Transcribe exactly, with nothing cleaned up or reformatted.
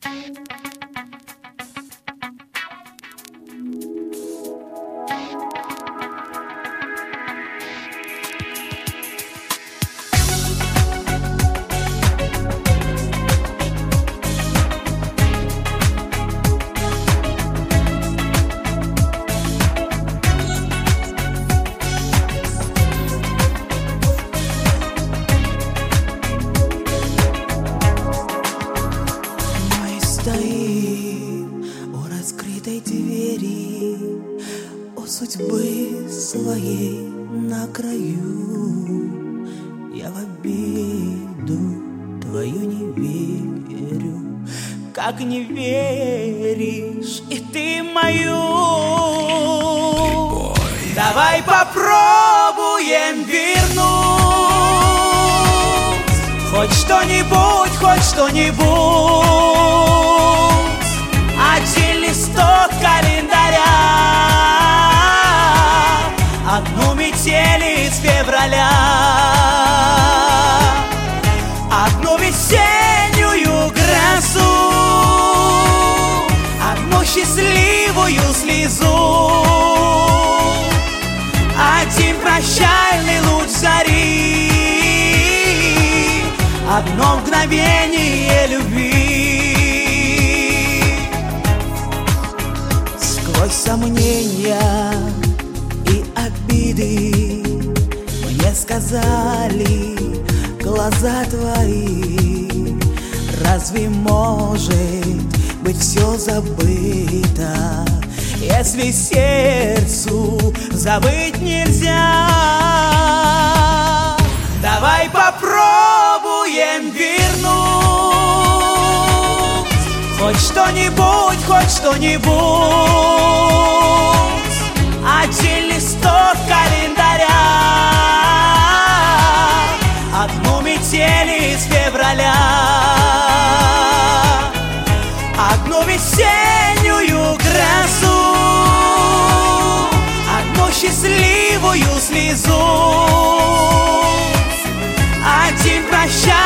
Стоим у раскрытой двери, у судьбы своей на краю. Я в обиду твою не верю, как не веришь и ты мою. Давай попробуем вернуть хоть что-нибудь, хоть что-нибудь. Один листок календаря, одну метель из февраля, одну весеннюю грозу, одну счастливую слезу, один прощальный луч зари, одно мгновение любви. Сквозь сомнения и обиды мне сказали глаза твои: разве может быть все забыто, если сердцу забыть нельзя? Давай попробуем вернуть хоть что-нибудь, хоть что-нибудь. Один листок календаря, одну метель из февраля, одну весеннюю грозу, одну счастливую слезу, один прощальный